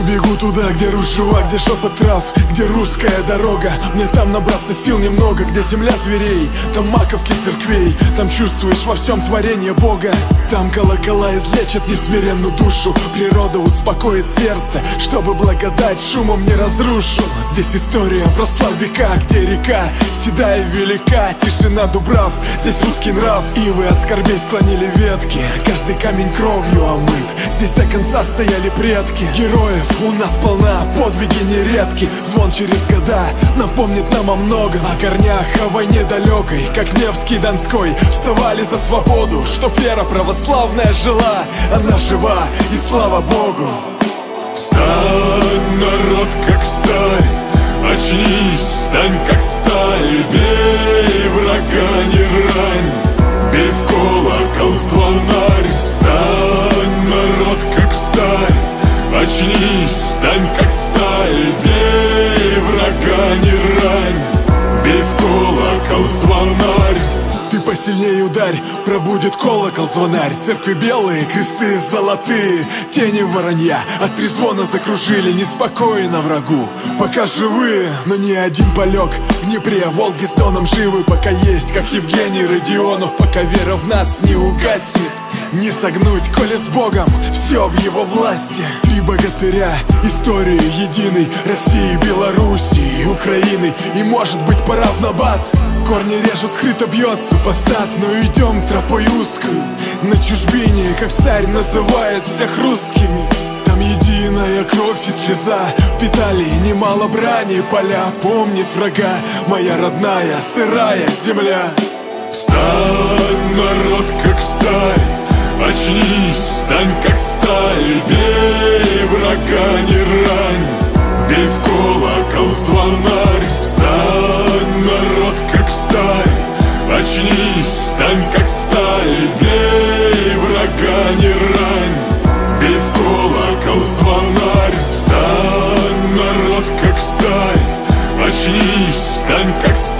Бегу туда, где ружья, где шепот трав, где русская дорога. Мне там набраться сил немного, где земля зверей, там маковки церквей. Там чувствуешь во всем творение Бога. Там колокола излечат несмиренную душу. Природа успокоит сердце, чтобы благодать шумом не разрушил. Здесь история вросла в века, где река седая велика, тишина дубрав, здесь русский нрав. Ивы от скорбей склонили ветки, каждый камень кровью омыт. Здесь до конца стояли предки. Героев у нас полна, подвиги нередки. Звон через года напомнит нам о многом, о корнях, о войне далекой, как Невский, Донской. Вставали за свободу, чтоб вера православная жила. Она жива, и слава Богу. Встань, народ, как сталь, очнись, стань, как сталь. Бей врага, не рань, бей в колокол звонарь. Встань, народ, как сталь, очнись, стань, как сталь. Бей врага, не рань, бей в колокол звонарь. Ты посильнее ударь, пробудет колокол звонарь. Церкви белые, кресты золотые, тени воронья от трезвона закружили. Неспокойно врагу, пока живые, но ни один полег в Днепре, Волги с Доном живы, пока есть, как Евгений Родионов, пока вера в нас не угаснет. Не согнуть, коли с Богом все в его власти. Три богатыря истории единой России, Белоруссии, Украины. И может быть пора в набат. Корни режут, скрыто бьет супостат. Но идем тропой узкую, на чужбине, как старь называют всех русскими. Там единая кровь и слеза, впитали немало брани. Поля помнит врага, моя родная сырая земля. Встань, народ, как сталь, очнись, стань, как сталь. Бей врага, не рань, бей в колокол звонарь. Встань, народ, как сталь, очнись, стань, как сталь. Бей врага, не рань, бей в колокол звонарь. Встань, народ, как сталь, очнись, стань, как сталь.